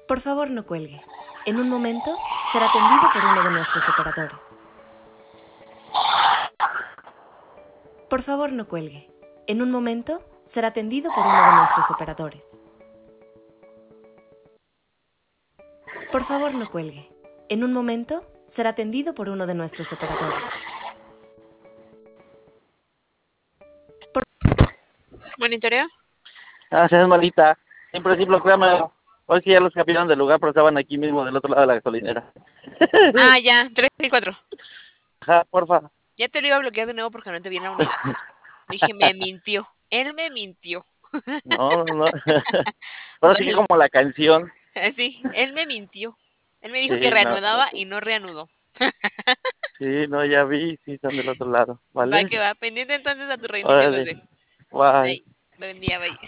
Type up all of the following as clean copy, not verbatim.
Por favor, no cuelgue. En un momento será atendido por uno de nuestros operadores. Por favor, no cuelgue. En un momento será atendido por uno de nuestros operadores. Por favor, no cuelgue. En un momento será atendido por uno de nuestros operadores. ¿Monitoreo? Seas malita. Siempre sí, bloqueame. Hoy sí ya los cambiaron del lugar, pero estaban aquí mismo, del otro lado de la gasolinera. Ah, ya, 3 y 4. Ajá, porfa. Ya te lo iba a bloquear de nuevo porque no te vi en la unidad. Dije, me mintió. Él me mintió. No, no, no. Ahora sí que Bueno, como la canción. sí, él me mintió. Él me dijo que Sí, no. reanudaba y no reanudó. Sí, no, ya vi. Sí, están del otro lado. Va ¿Vale? que va. Pendiente entonces a tu reinicio, Órale. José. Bye. Bye. Buen día, bye.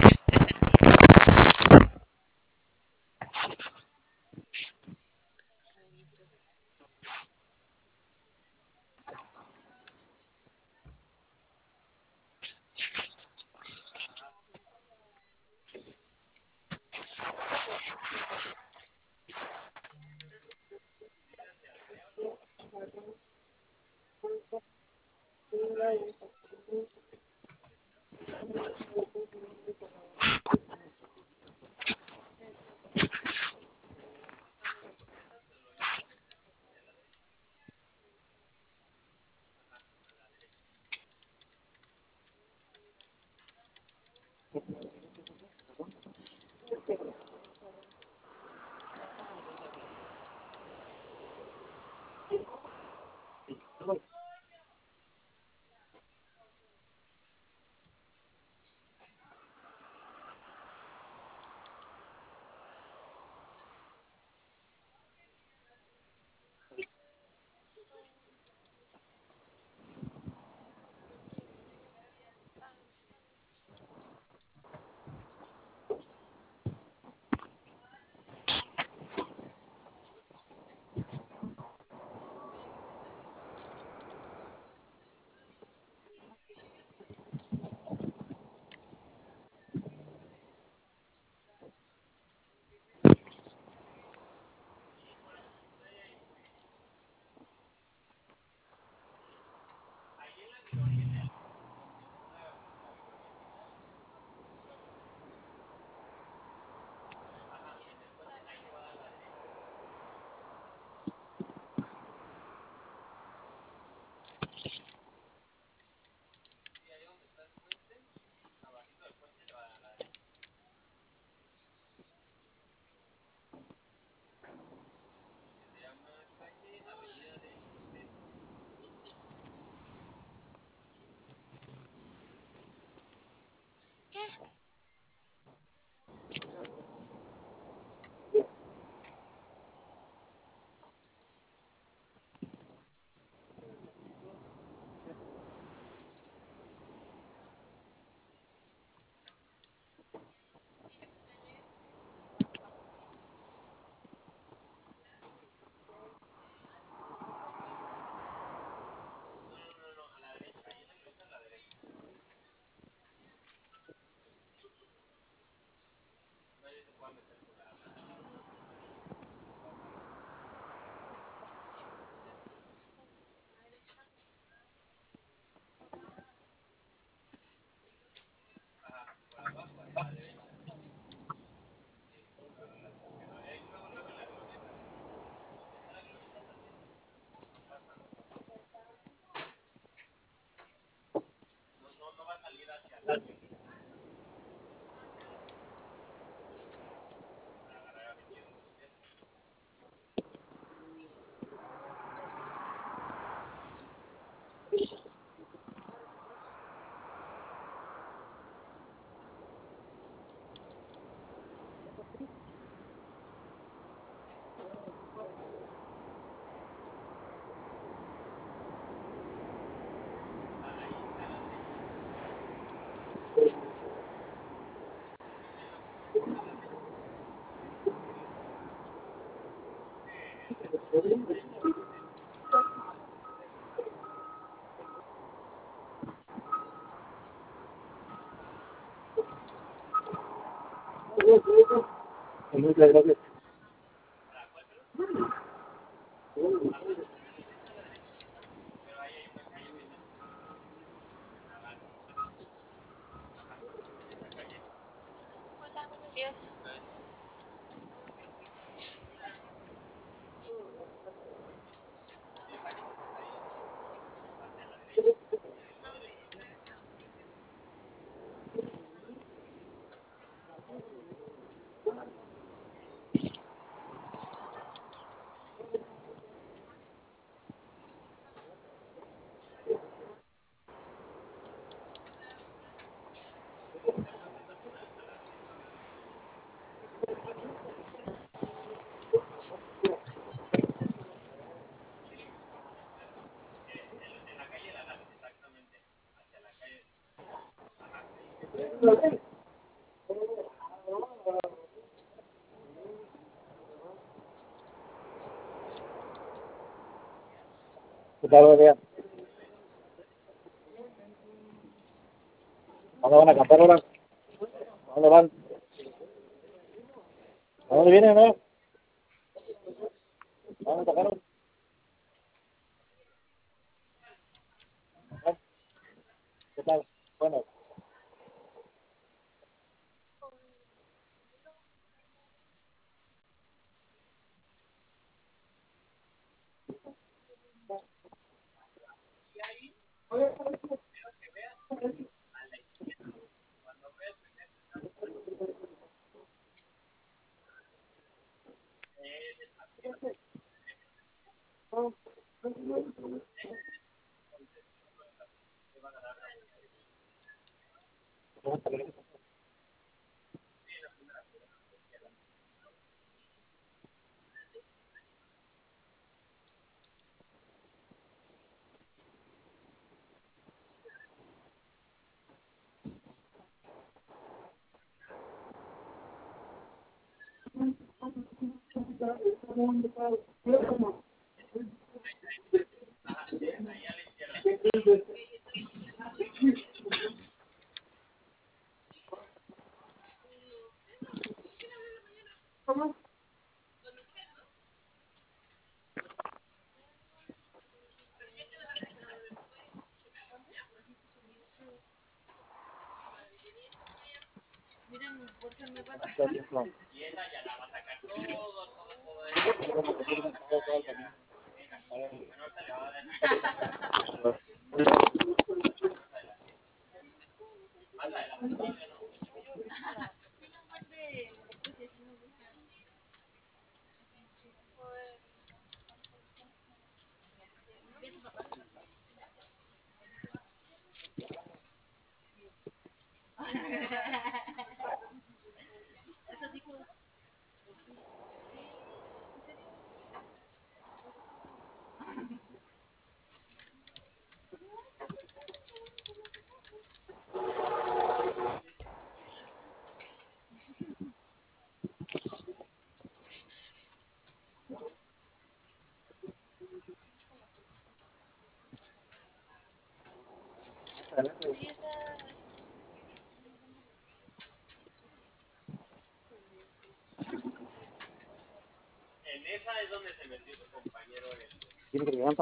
Muchas gracias. ¿Qué tal, buen día? ¿A dónde van a cantar ahora? ¿A dónde van? ¿A dónde vienen, no? ¿A dónde tocaron? ¿Qué tal? Bueno. ¿Quién que levanta?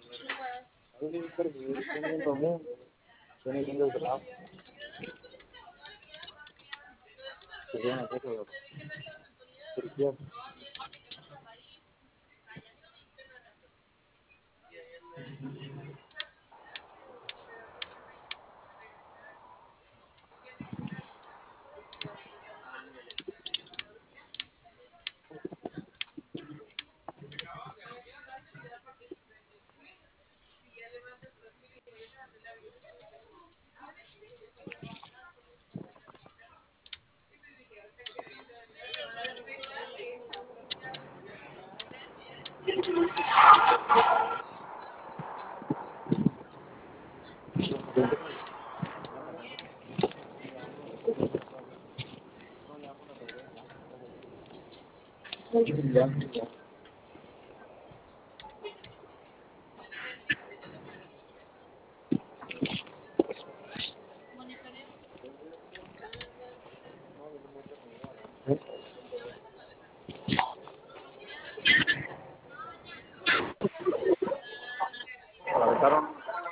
La aventaron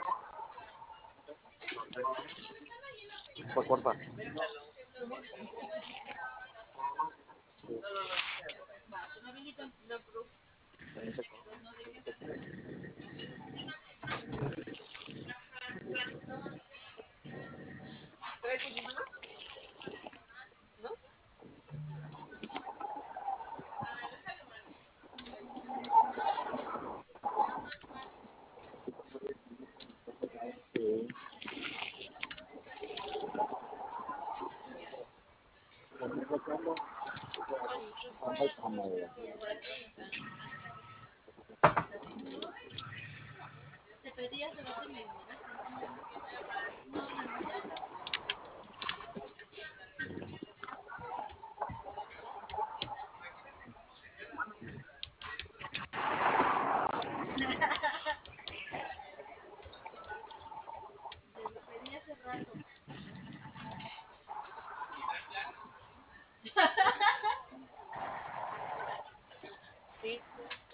por porfa.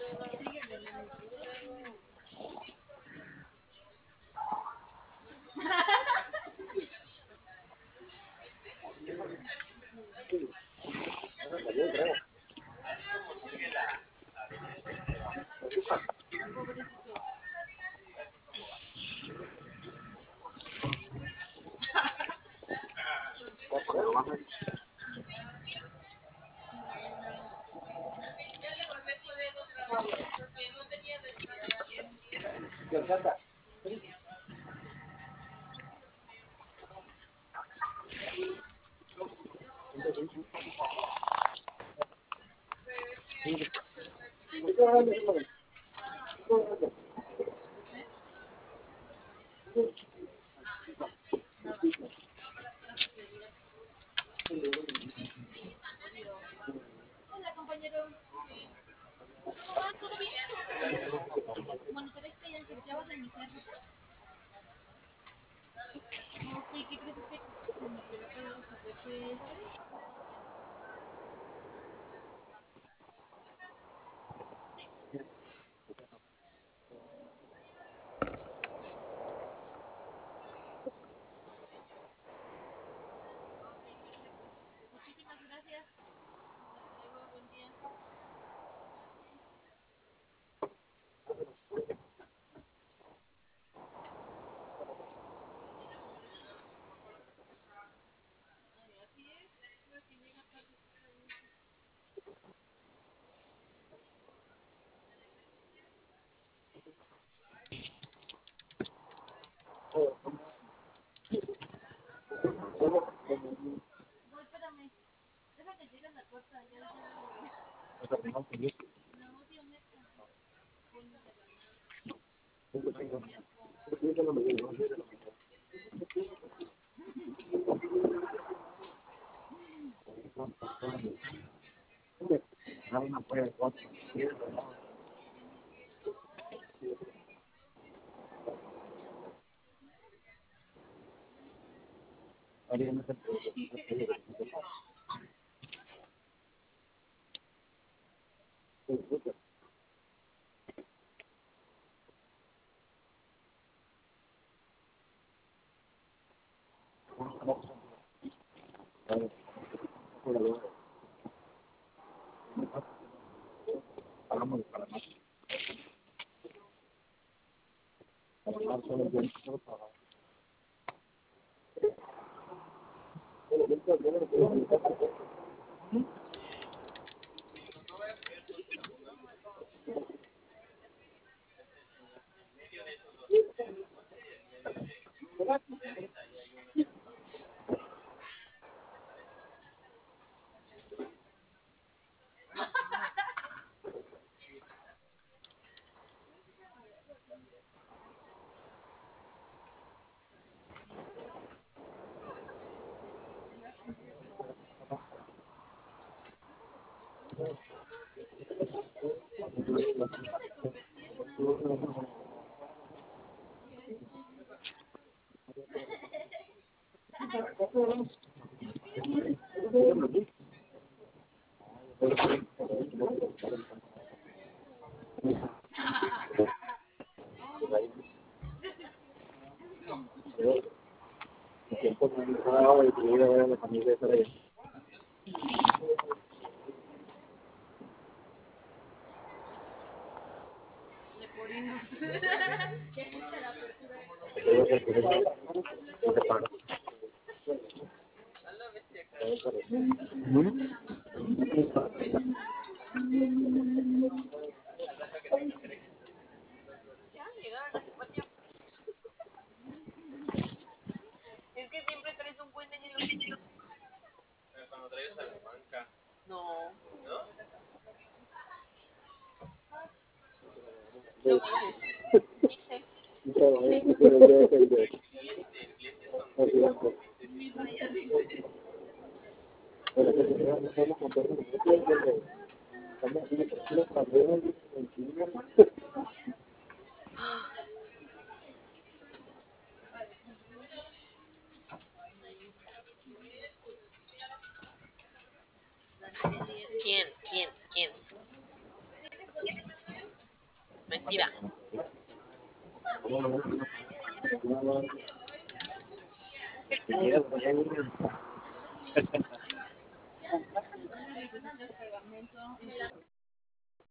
Es que siempre traes un buen de hielo. Cuando traigas Salamanca. No. ¿No? Lo dices. Clientes con ¿Quién? ¿Quién? ¿Quién? Mira.